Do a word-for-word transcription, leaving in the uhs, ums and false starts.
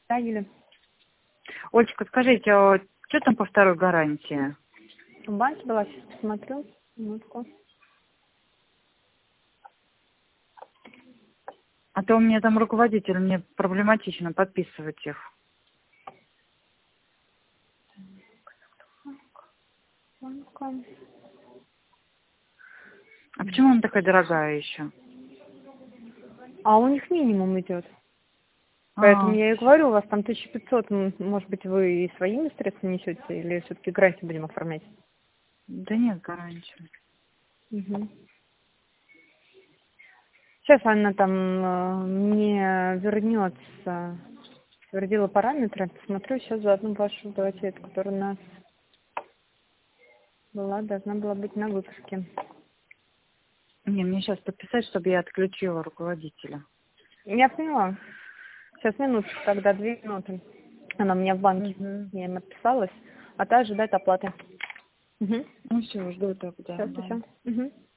Да, Юля. Олечка, скажите, а что там по второй гарантии? В банке была, сейчас посмотрю. Минутку. А то у меня там руководитель, мне проблематично подписывать их. Банка. А почему она такая дорогая еще? А у них минимум идет. Поэтому А, я и говорю, у вас там тысяча пятьсот, ну, может быть, вы и своими средствами несете, или все-таки гарантию будем оформлять? да нет гарантии. Угу. Сейчас она там э, мне вернется, твердила параметры, посмотрю сейчас за одну вашу, давайте эту, которая у нас была, должна была быть на выпуске. Не, мне сейчас подписать, чтобы я отключила руководителя. Я поняла. Сейчас минутку, тогда две минуты. Она у меня в банке. Угу. Я им отписалась, а та ожидает оплаты. Угу. Ну все, жду тогда. Сейчас, Да. все. Угу.